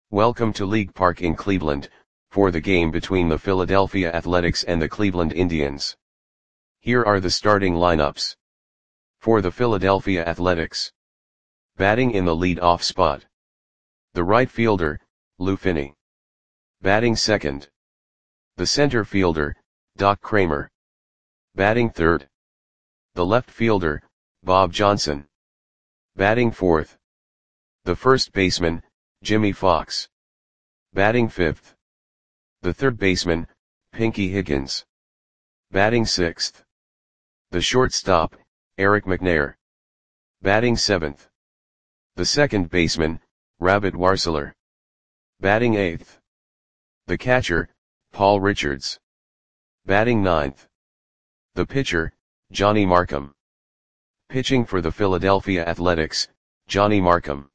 Welcome to League Park in Cleveland, for the game between the Philadelphia Athletics and the Cleveland Indians. Here are the starting lineups. For the Philadelphia Athletics. Batting in the lead-off spot. The right fielder, Lou Finney. Batting second. The center fielder, Doc Cramer. Batting third. The left fielder, Bob Johnson. Batting fourth. The first baseman, Jimmie Foxx. Batting fifth. The third baseman, Pinky Higgins. Batting sixth. The shortstop, Eric McNair. Batting seventh. The second baseman, Rabbit Warseler. Batting eighth. The catcher, Paul Richards. Batting ninth. The pitcher, Johnny Marcum. Pitching for the Philadelphia Athletics, Johnny Marcum.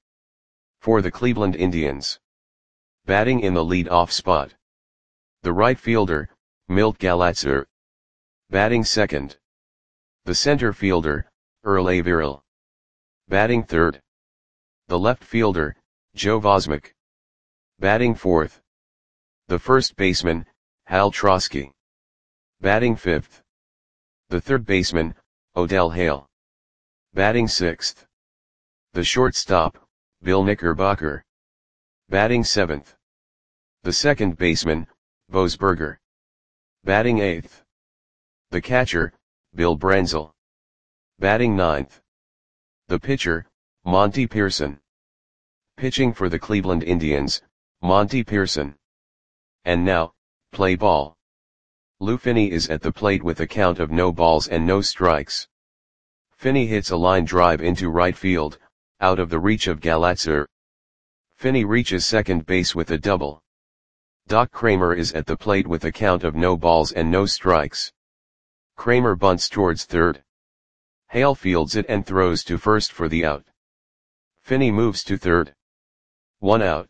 For the Cleveland Indians. Batting in the lead-off spot. The right fielder, Milt Galatzer. Batting second. The center fielder, Earl Averill. Batting third. The left fielder, Joe Vosmek. Batting fourth. The first baseman, Hal Trosky. Batting fifth. The third baseman, Odell Hale. Batting sixth. The shortstop, Bill Knickerbocker. Batting seventh. The second baseman, Bose Berger. Batting eighth. The catcher, Bill Branzel. Batting ninth. The pitcher, Monty Pearson. Pitching for the Cleveland Indians, Monty Pearson. And now, play ball. Lou Finney is at the plate with a count of no balls and no strikes. Finney hits a line drive into right field, out of the reach of Galatzer. Finney reaches second base with a double. Doc Cramer is at the plate with a count of no balls and no strikes. Cramer bunts towards third. Hale fields it and throws to first for the out. Finney moves to third. 1 out.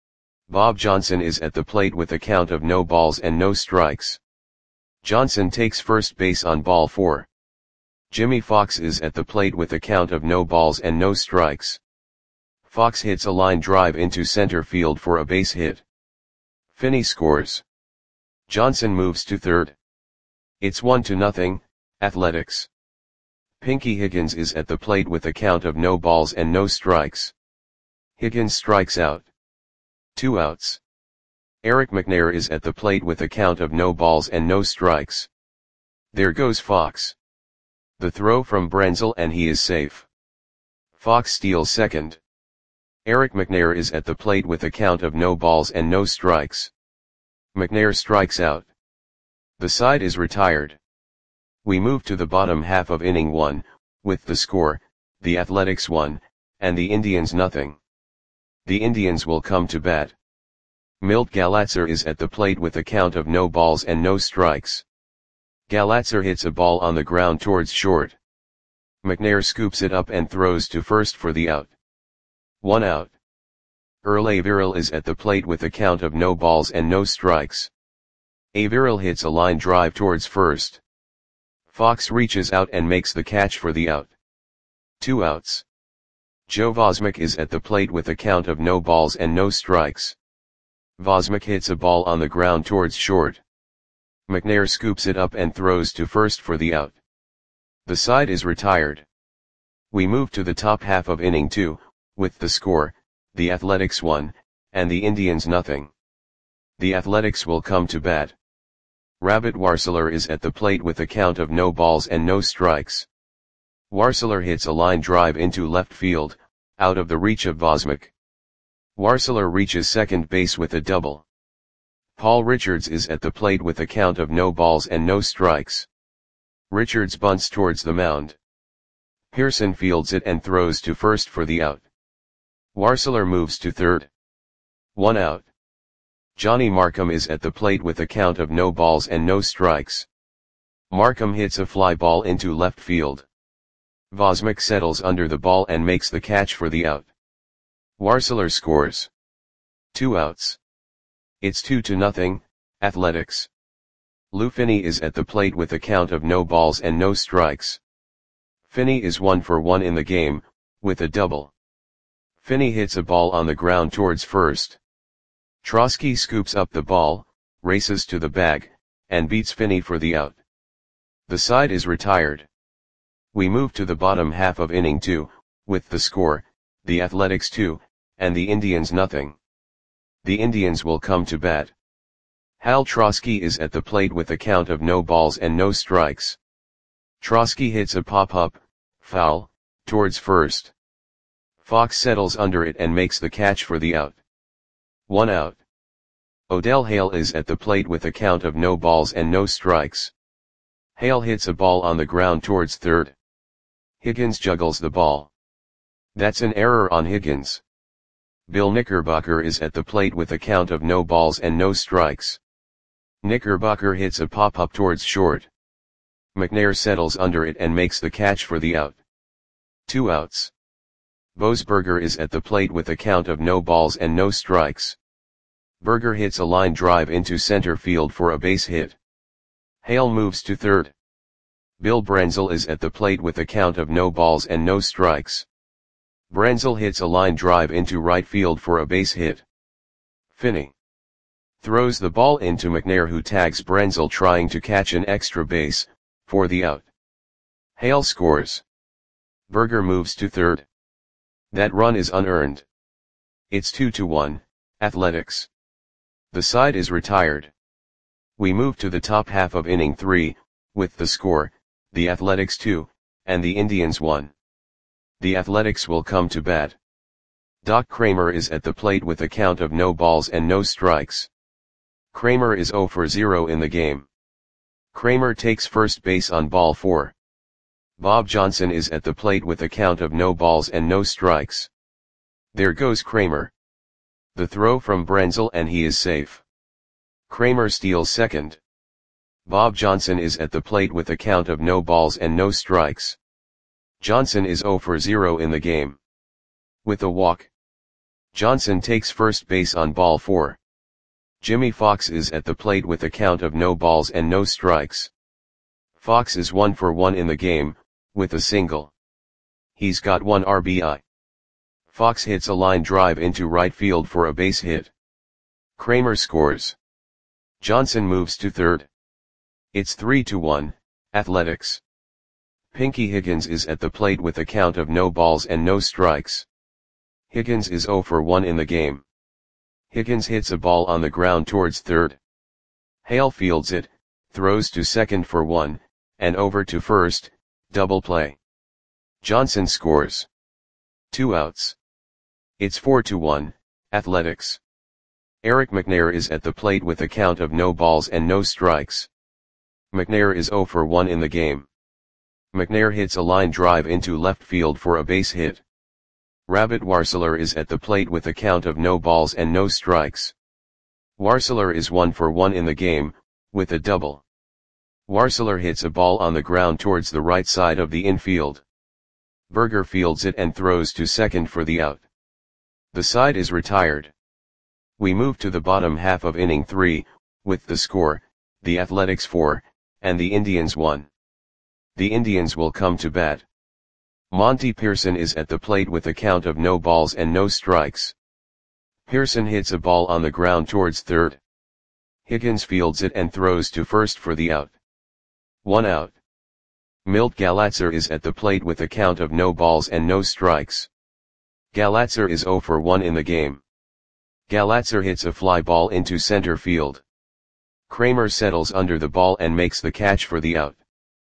Bob Johnson is at the plate with a count of no balls and no strikes. Johnson takes first base on ball 4. Jimmie Foxx is at the plate with a count of no balls and no strikes. Foxx hits a line drive into center field for a base hit. Finney scores. Johnson moves to third. It's 1-0, Athletics. Pinky Higgins is at the plate with a count of no balls and no strikes. Higgins strikes out. 2 outs. Eric McNair is at the plate with a count of no balls and no strikes. There goes Foxx. The throw from Branzel and he is safe. Foxx steals second. Eric McNair is at the plate with a count of no balls and no strikes. McNair strikes out. The side is retired. We move to the bottom half of inning 1, with the score, the Athletics 1, and the Indians nothing. The Indians will come to bat. Milt Galatzer is at the plate with a count of no balls and no strikes. Galatzer hits a ball on the ground towards short. McNair scoops it up and throws to first for the out. 1 out. Earl Averill is at the plate with a count of no balls and no strikes. Averill hits a line drive towards first. Foxx reaches out and makes the catch for the out. 2 outs. Joe Vosmek is at the plate with a count of no balls and no strikes. Vosmek hits a ball on the ground towards short. McNair scoops it up and throws to first for the out. The side is retired. We move to the top half of inning 2, with the score, the Athletics 1, and the Indians nothing. The Athletics will come to bat. Rabbit Warseler is at the plate with a count of no balls and no strikes. Warseler hits a line drive into left field, out of the reach of Vosmek. Warseler reaches second base with a double. Paul Richards is at the plate with a count of no balls and no strikes. Richards bunts towards the mound. Pearson fields it and throws to first for the out. Warseler moves to third. 1 out. Johnny Marcum is at the plate with a count of no balls and no strikes. Marcum hits a fly ball into left field. Vosmek settles under the ball and makes the catch for the out. Warseler scores. 2 outs. It's 2-0, Athletics. Lou Finney is at the plate with a count of no balls and no strikes. Finney is 1 for 1 in the game, with a double. Finney hits a ball on the ground towards first. Trotsky scoops up the ball, races to the bag, and beats Finney for the out. The side is retired. We move to the bottom half of inning 2, with the score, the Athletics 2, and the Indians nothing. The Indians will come to bat. Hal Trotsky is at the plate with a count of no balls and no strikes. Trotsky hits a pop-up, foul, towards first. Fox settles under it and makes the catch for the out. 1 out. Odell Hale is at the plate with a count of no balls and no strikes. Hale hits a ball on the ground towards third. Higgins juggles the ball. That's an error on Higgins. Bill Knickerbocker is at the plate with a count of no balls and no strikes. Knickerbocker hits a pop-up towards short. McNair settles under it and makes the catch for the out. 2 outs. Boesberger is at the plate with a count of no balls and no strikes. Berger hits a line drive into center field for a base hit. Hale moves to third. Bill Brenzel is at the plate with a count of no balls and no strikes. Brenzel hits a line drive into right field for a base hit. Finney throws the ball into McNair, who tags Brenzel trying to catch an extra base, for the out. Hale scores. Berger moves to third. That run is unearned. It's 2-1, Athletics. The side is retired. We move to the top half of inning 3, with the score, the Athletics 2, and the Indians 1. The Athletics will come to bat. Doc Kramer is at the plate with a count of no balls and no strikes. Kramer is 0 for 0 in the game. Kramer takes first base on ball 4. Bob Johnson is at the plate with a count of no balls and no strikes. There goes Kramer. The throw from Brenzel and he is safe. Kramer steals second. Bob Johnson is at the plate with a count of no balls and no strikes. Johnson is 0 for 0 in the game. With a walk, Johnson takes first base on ball 4. Jimmy Fox is at the plate with a count of no balls and no strikes. Fox is 1 for 1 in the game, with a single. He's got 1 RBI. Fox hits a line drive into right field for a base hit. Kramer scores. Johnson moves to third. It's 3-1, Athletics. Pinky Higgins is at the plate with a count of no balls and no strikes. Higgins is 0 for 1 in the game. Higgins hits a ball on the ground towards third. Hale fields it, throws to second for 1, and over to first, double play. Johnson scores. 2 outs. It's 4-1, Athletics. Eric McNair is at the plate with a count of no balls and no strikes. McNair is 0 for 1 in the game. McNair hits a line drive into left field for a base hit. Rabbit Warseler is at the plate with a count of no balls and no strikes. Warseler is 1 for 1 in the game, with a double. Warseler hits a ball on the ground towards the right side of the infield. Berger fields it and throws to second for the out. The side is retired. We move to the bottom half of inning 3, with the score, the Athletics 4, and the Indians 1. The Indians will come to bat. Monty Pearson is at the plate with a count of no balls and no strikes. Pearson hits a ball on the ground towards third. Higgins fields it and throws to first for the out. 1 out. Milt Galatzer is at the plate with a count of no balls and no strikes. Galatzer is 0 for 1 in the game. Galatzer hits a fly ball into center field. Kramer settles under the ball and makes the catch for the out.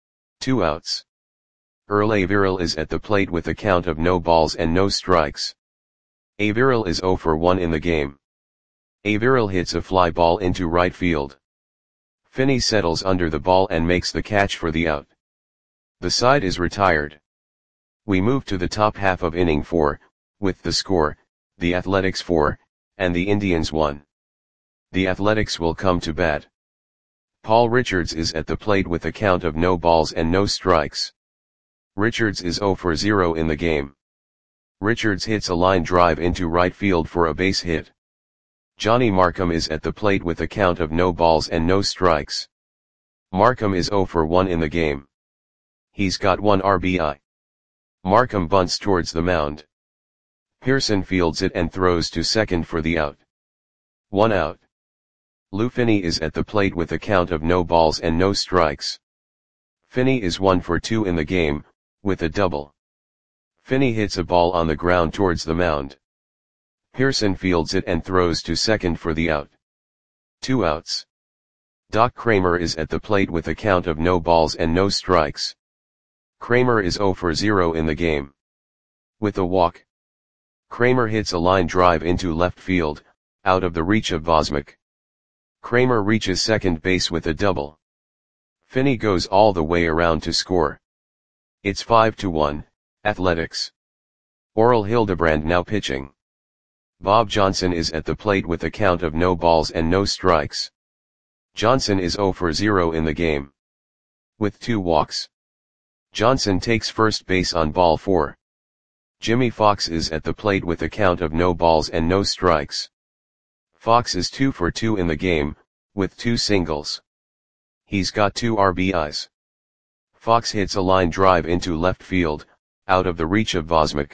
2 outs. Earl Averill is at the plate with a count of no balls and no strikes. Averill is 0 for 1 in the game. Averill hits a fly ball into right field. Finney settles under the ball and makes the catch for the out. The side is retired. We move to the top half of inning 4, with the score, the Athletics 4, and the Indians 1. The Athletics will come to bat. Paul Richards is at the plate with a count of no balls and no strikes. Richards is 0 for 0 in the game. Richards hits a line drive into right field for a base hit. Johnny Markham is at the plate with a count of no balls and no strikes. Markham is 0 for 1 in the game. He's got 1 RBI. Markham bunts towards the mound. Pearson fields it and throws to second for the out. 1 out. Lou Finney is at the plate with a count of no balls and no strikes. Finney is 1 for 2 in the game, with a double. Finney hits a ball on the ground towards the mound. Pearson fields it and throws to second for the out. 2 outs. Doc Kramer is at the plate with a count of no balls and no strikes. Kramer is 0 for 0 in the game. With a walk. Kramer hits a line drive into left field, out of the reach of Vosmik. Kramer reaches second base with a double. Finney goes all the way around to score. It's 5-1, Athletics. Oral Hildebrand now pitching. Bob Johnson is at the plate with a count of no balls and no strikes. Johnson is 0 for 0 in the game. With 2 walks. Johnson takes first base on ball 4. Jimmy Fox is at the plate with a count of no balls and no strikes. Fox is 2 for 2 in the game, with 2 singles. He's got 2 RBIs. Fox hits a line drive into left field, out of the reach of Vosmik.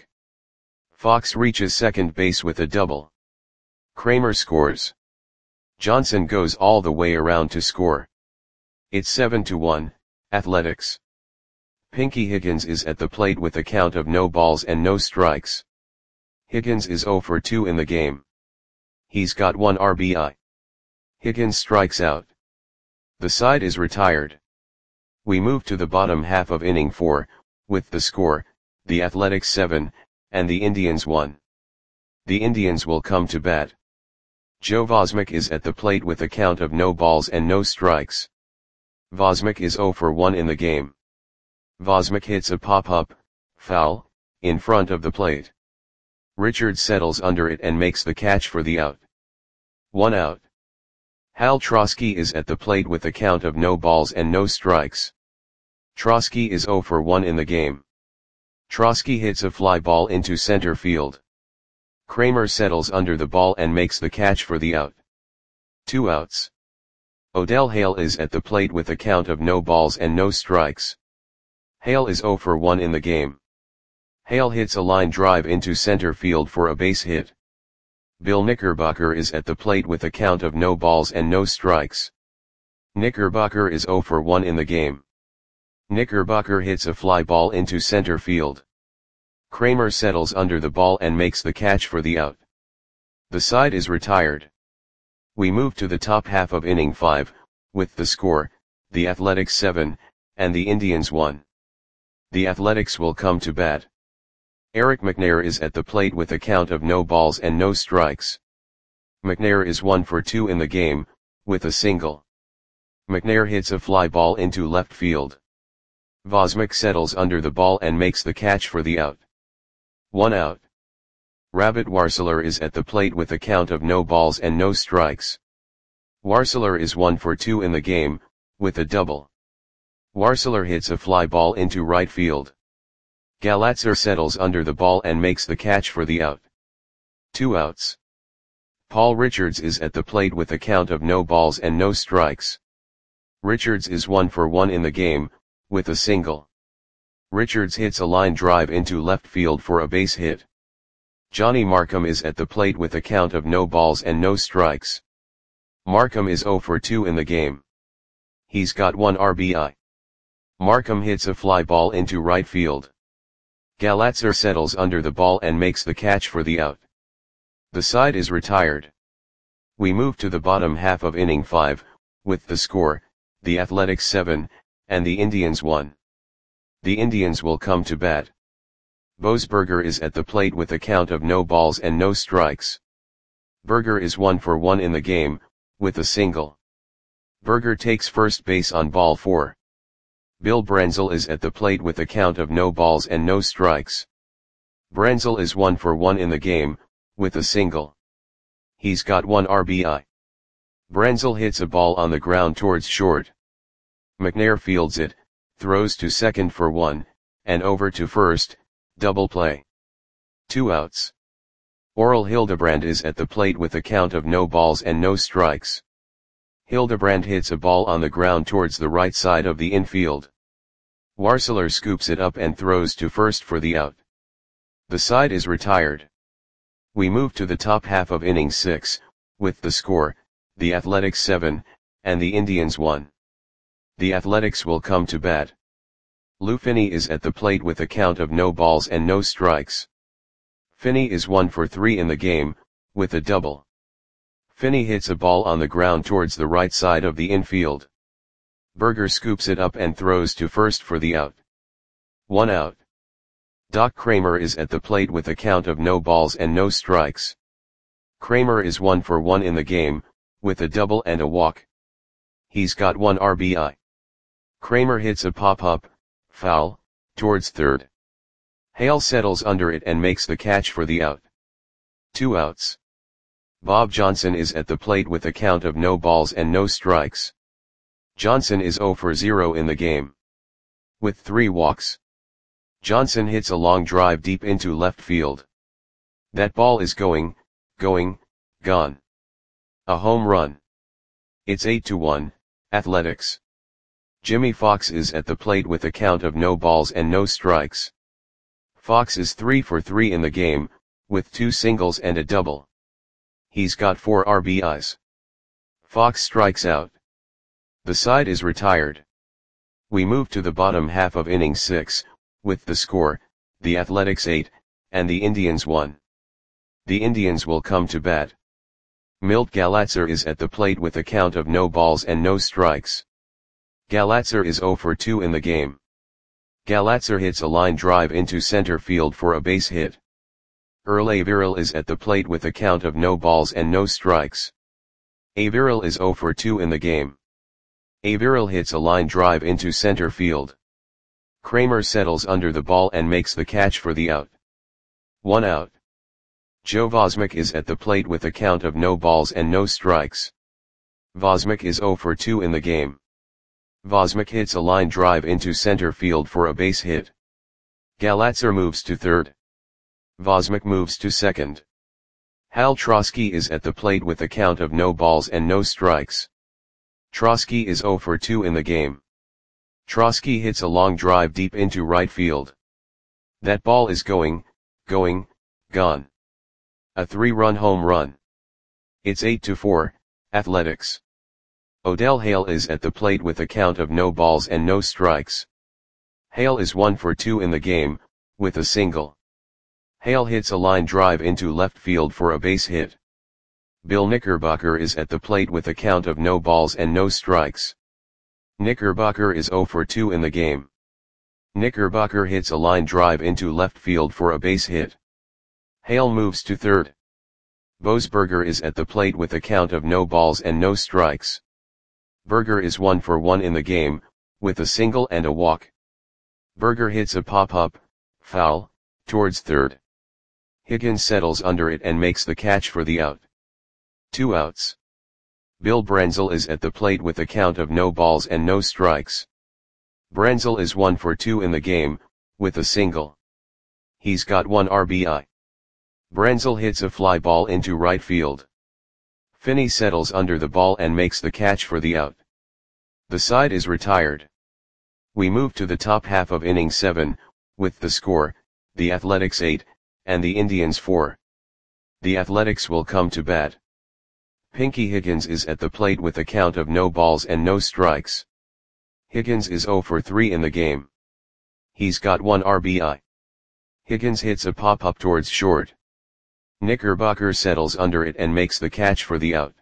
Fox reaches second base with a double. Kramer scores. Johnson goes all the way around to score. It's 7-1, Athletics. Pinky Higgins is at the plate with a count of no balls and no strikes. Higgins is 0 for 2 in the game. He's got 1 RBI. Higgins strikes out. The side is retired. We move to the bottom half of inning 4, with the score, the Athletics 7, and the Indians 1. The Indians will come to bat. Joe Vosmik is at the plate with a count of no balls and no strikes. Vosmik is 0 for 1 in the game. Vosmik hits a pop-up, foul, in front of the plate. Richards settles under it and makes the catch for the out. 1 out. Hal Trosky is at the plate with a count of no balls and no strikes. Trosky is 0 for 1 in the game. Trosky hits a fly ball into center field. Kramer settles under the ball and makes the catch for the out. 2 outs. Odell Hale is at the plate with a count of no balls and no strikes. Hale is 0 for 1 in the game. Hale hits a line drive into center field for a base hit. Bill Knickerbocker is at the plate with a count of no balls and no strikes. Knickerbocker is 0 for 1 in the game. Knickerbocker hits a fly ball into center field. Kramer settles under the ball and makes the catch for the out. The side is retired. We move to the top half of inning 5, with the score, the Athletics 7, and the Indians 1. The Athletics will come to bat. Eric McNair is at the plate with a count of no balls and no strikes. McNair is 1 for 2 in the game, with a single. McNair hits a fly ball into left field. Vosmik settles under the ball and makes the catch for the out. 1 out. Rabbit Warseler is at the plate with a count of no balls and no strikes. Warseler is 1 for 2 in the game, with a double. Warseler hits a fly ball into right field. Galatzer settles under the ball and makes the catch for the out. 2 outs. Paul Richards is at the plate with a count of no balls and no strikes. Richards is 1 for 1 in the game, with a single. Richards hits a line drive into left field for a base hit. Johnny Markham is at the plate with a count of no balls and no strikes. Markham is 0 for 2 in the game. He's got 1 RBI. Markham hits a fly ball into right field. Galatzer settles under the ball and makes the catch for the out. The side is retired. We move to the bottom half of inning 5, with the score, the Athletics 7, and the Indians 1. The Indians will come to bat. Boesberger is at the plate with a count of no balls and no strikes. Berger is 1 for 1 in the game, with a single. Berger takes first base on ball 4. Bill Brenzel is at the plate with a count of no balls and no strikes. Brenzel is 1 for 1 in the game, with a single. He's got 1 RBI. Brenzel hits a ball on the ground towards short. McNair fields it, throws to second for 1, and over to first, double play. 2 outs. Oral Hildebrand is at the plate with a count of no balls and no strikes. Hildebrand hits a ball on the ground towards the right side of the infield. Warseler scoops it up and throws to first for the out. The side is retired. We move to the top half of inning 6, with the score, the Athletics 7, and the Indians 1. The Athletics will come to bat. Lou Finney is at the plate with a count of no balls and no strikes. Finney is 1 for 3 in the game, with a double. Finney hits a ball on the ground towards the right side of the infield. Berger scoops it up and throws to first for the out. 1 out. Doc Kramer is at the plate with a count of no balls and no strikes. Kramer is 1 for 1 in the game, with a double and a walk. He's got 1 RBI. Kramer hits a pop-up, foul, towards third. Hale settles under it and makes the catch for the out. 2 outs. Bob Johnson is at the plate with a count of no balls and no strikes. Johnson is 0 for 0 in the game. With 3 walks. Johnson hits a long drive deep into left field. That ball is going, gone. A home run. It's 8-1, Athletics. Jimmy Fox is at the plate with a count of no balls and no strikes. Fox is 3 for 3 in the game, with 2 singles and a double. He's got 4 RBIs. Fox strikes out. The side is retired. We move to the bottom half of inning 6, with the score, the Athletics 8, and the Indians 1. The Indians will come to bat. Milt Galatzer is at the plate with a count of no balls and no strikes. Galatzer is 0 for 2 in the game. Galatzer hits a line drive into center field for a base hit. Earl Averill is at the plate with a count of no balls and no strikes. Averill is 0 for 2 in the game. Averill hits a line drive into center field. Kramer settles under the ball and makes the catch for the out. 1 out. Joe Vosmick is at the plate with a count of no balls and no strikes. Vosmick is 0 for 2 in the game. Vosmick hits a line drive into center field for a base hit. Galatzer moves to third. Vosmick moves to second. Hal Trosky is at the plate with a count of no balls and no strikes. Trosky is 0 for 2 in the game. Trosky hits a long drive deep into right field. That ball is going, gone. A 3-run home run. It's 8-4, Athletics. Odell Hale is at the plate with a count of no balls and no strikes. Hale is 1 for 2 in the game, with a single. Hale hits a line drive into left field for a base hit. Bill Knickerbocker is at the plate with a count of no balls and no strikes. Knickerbocker is 0 for 2 in the game. Knickerbocker hits a line drive into left field for a base hit. Hale moves to third. Boasberger is at the plate with a count of no balls and no strikes. Berger is 1 for 1 in the game, with a single and a walk. Berger hits a pop-up, foul, towards third. Higgins settles under it and makes the catch for the out. 2 outs. Bill Brenzel is at the plate with a count of no balls and no strikes. Brenzel is 1 for 2 in the game, with a single. He's got 1 RBI. Brenzel hits a fly ball into right field. Finney settles under the ball and makes the catch for the out. The side is retired. We move to the top half of inning 7, with the score, the Athletics 8, and the Indians 4. The Athletics will come to bat. Pinky Higgins is at the plate with a count of no balls and no strikes. Higgins is 0 for 3 in the game. He's got 1 RBI. Higgins hits a pop-up towards short. Knickerbocker settles under it and makes the catch for the out.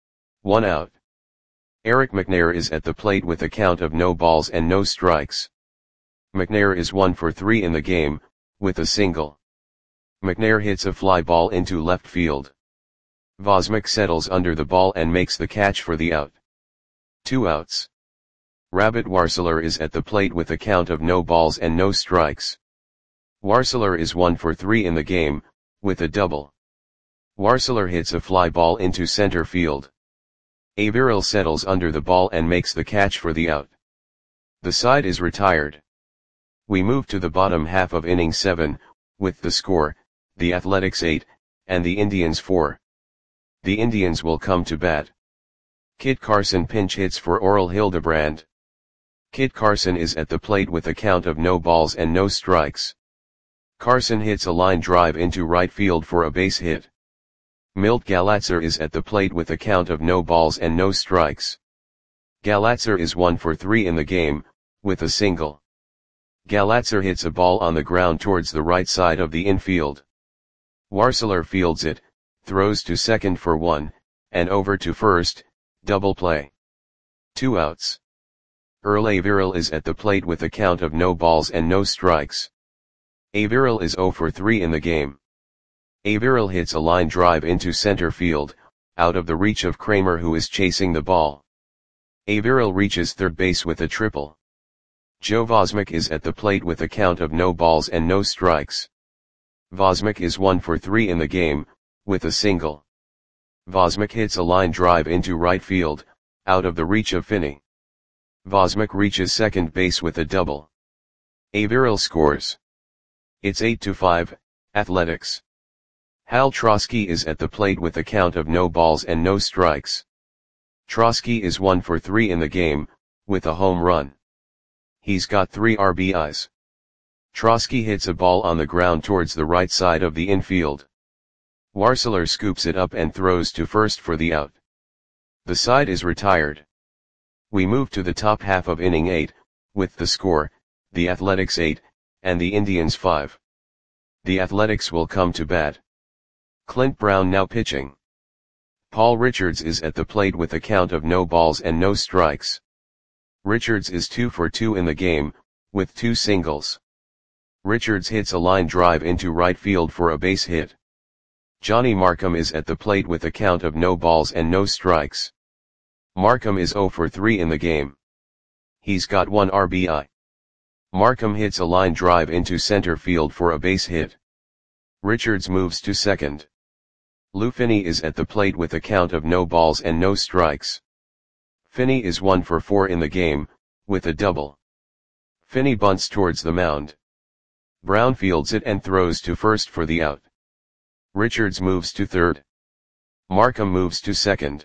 1 out. Eric McNair is at the plate with a count of no balls and no strikes. McNair is 1 for 3 in the game, with a single. McNair hits a fly ball into left field. Vosmick settles under the ball and makes the catch for the out. 2 outs. Rabbit Warseler is at the plate with a count of no balls and no strikes. Warseler is 1 for 3 in the game, with a double. Warseler hits a fly ball into center field. Averill settles under the ball and makes the catch for the out. The side is retired. We move to the bottom half of inning 7, with the score, the Athletics 8, and the Indians 4. The Indians will come to bat. Kit Carson pinch hits for Oral Hildebrand. Kit Carson is at the plate with a count of no balls and no strikes. Carson hits a line drive into right field for a base hit. Milt Galatzer is at the plate with a count of no balls and no strikes. Galatzer is 1 for 3 in the game, with a single. Galatzer hits a ball on the ground towards the right side of the infield. Warseler fields it, throws to second for 1, and over to first, double play. 2 outs. Earl Averill is at the plate with a count of no balls and no strikes. Averill is 0 for 3 in the game. Averill hits a line drive into center field, out of the reach of Kramer who is chasing the ball. Averill reaches third base with a triple. Joe Vosmick is at the plate with a count of no balls and no strikes. Vosmick is 1 for 3 in the game, with a single. Vosmick hits a line drive into right field, out of the reach of Finney. Vosmick reaches second base with a double. Averill scores. It's 8-5, Athletics. Hal Trosky is at the plate with a count of no balls and no strikes. Trosky is 1 for 3 in the game, with a home run. He's got 3 RBIs. Trosky hits a ball on the ground towards the right side of the infield. Warseler scoops it up and throws to first for the out. The side is retired. We move to the top half of inning 8, with the score, the Athletics 8, and the Indians 5. The Athletics will come to bat. Clint Brown now pitching. Paul Richards is at the plate with a count of no balls and no strikes. Richards is 2 for 2 in the game, with 2 singles. Richards hits a line drive into right field for a base hit. Johnny Markham is at the plate with a count of no balls and no strikes. Markham is 0 for 3 in the game. He's got 1 RBI. Markham hits a line drive into center field for a base hit. Richards moves to second. Lou Finney is at the plate with a count of no balls and no strikes. Finney is 1 for 4 in the game, with a double. Finney bunts towards the mound. Brown fields it and throws to first for the out. Richards moves to third. Markham moves to second.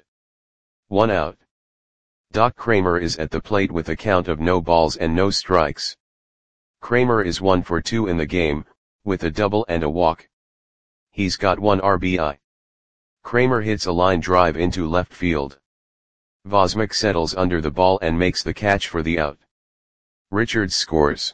1 out. Doc Kramer is at the plate with a count of no balls and no strikes. Kramer is 1 for 2 in the game, with a double and a walk. He's got 1 RBI. Kramer hits a line drive into left field. Vosmick settles under the ball and makes the catch for the out. Richards scores.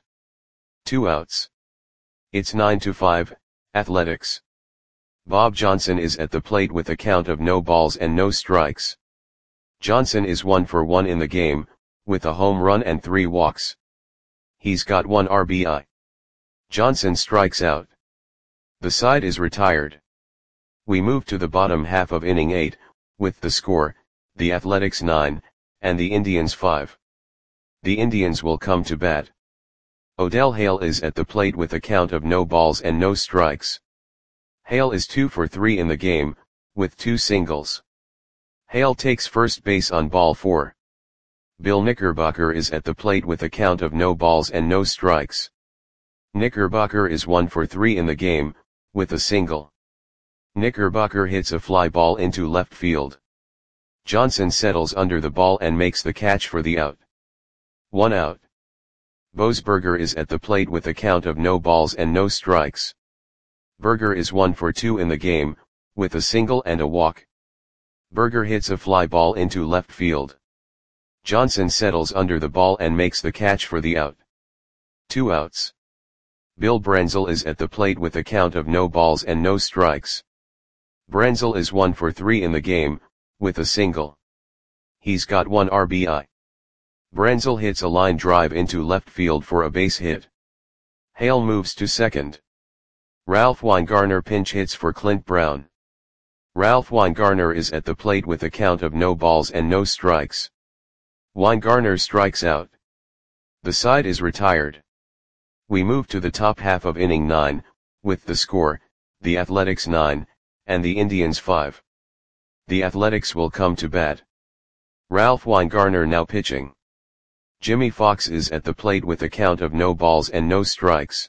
2 outs. It's 9-5, Athletics. Bob Johnson is at the plate with a count of no balls and no strikes. Johnson is 1 for 1 in the game, with a home run and 3 walks. He's got 1 RBI. Johnson strikes out. The side is retired. We move to the bottom half of inning 8, with the score, the Athletics 9, and the Indians 5. The Indians will come to bat. Odell Hale is at the plate with a count of no balls and no strikes. Hale is 2 for 3 in the game, with 2 singles. Hale takes first base on ball 4. Bill Knickerbocker is at the plate with a count of no balls and no strikes. Knickerbocker is 1 for 3 in the game, with a single. Knickerbocker hits a fly ball into left field. Johnson settles under the ball and makes the catch for the out. 1 out. Boesberger is at the plate with a count of no balls and no strikes. Berger is 1 for 2 in the game, with a single and a walk. Berger hits a fly ball into left field. Johnson settles under the ball and makes the catch for the out. 2 outs. Bill Brenzel is at the plate with a count of no balls and no strikes. Brenzel is 1 for 3 in the game, with a single. He's got 1 RBI. Brenzel hits a line drive into left field for a base hit. Hale moves to second. Ralph Weingarner pinch hits for Clint Brown. Ralph Weingarner is at the plate with a count of no balls and no strikes. Weingarner strikes out. The side is retired. We move to the top half of inning 9, with the score, the Athletics 9, and the Indians 5. The Athletics will come to bat. Ralph Weingarner now pitching. Jimmy Fox is at the plate with a count of no balls and no strikes.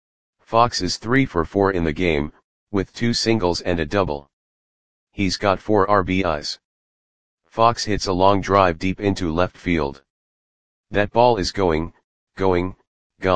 Fox is 3 for 4 in the game, with 2 singles and a double. He's got 4 RBIs. Fox hits a long drive deep into left field. That ball is gone.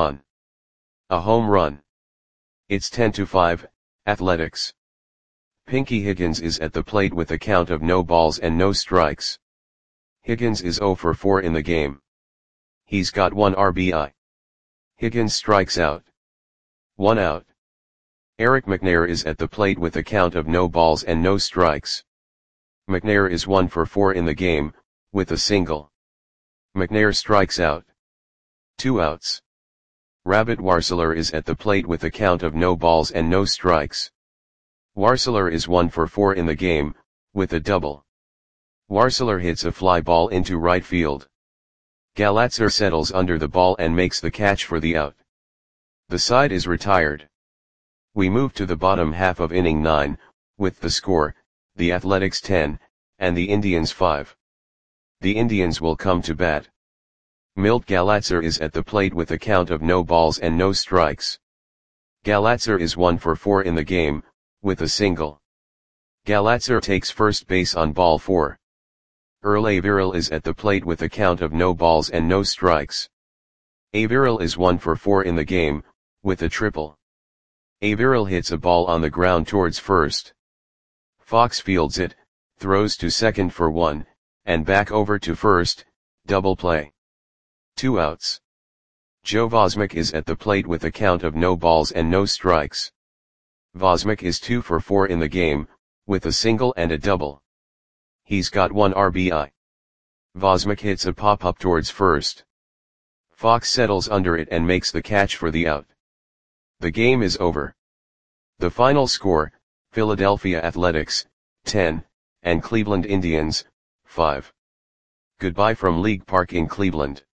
A home run. It's 10-5, Athletics. Pinky Higgins is at the plate with a count of no balls and no strikes. Higgins is 0 for 4 in the game. He's got 1 RBI. Higgins strikes out. 1 out. Eric McNair is at the plate with a count of no balls and no strikes. McNair is 1 for 4 in the game, with a single. McNair strikes out. 2 outs. Rabbit Warseler is at the plate with a count of no balls and no strikes. Warseler is 1 for 4 in the game, with a double. Warseler hits a fly ball into right field. Galatzer settles under the ball and makes the catch for the out. The side is retired. We move to the bottom half of inning 9, with the score, the Athletics 10, and the Indians 5. The Indians will come to bat. Milt Galatzer is at the plate with a count of no balls and no strikes. Galatzer is 1 for 4 in the game, with a single. Galatzer takes first base on ball 4. Earl Averill is at the plate with a count of no balls and no strikes. Averill is 1 for 4 in the game, with a triple. Averill hits a ball on the ground towards first. Fox fields it, throws to second for 1, and back over to first, double play. 2 outs. Joe Vosmick is at the plate with a count of no balls and no strikes. Vosmick is 2 for 4 in the game, with a single and a double. He's got 1 RBI. Vosmick hits a pop-up towards first. Fox settles under it and makes the catch for the out. The game is over. The final score, Philadelphia Athletics, 10, and Cleveland Indians, 5. Goodbye from League Park in Cleveland.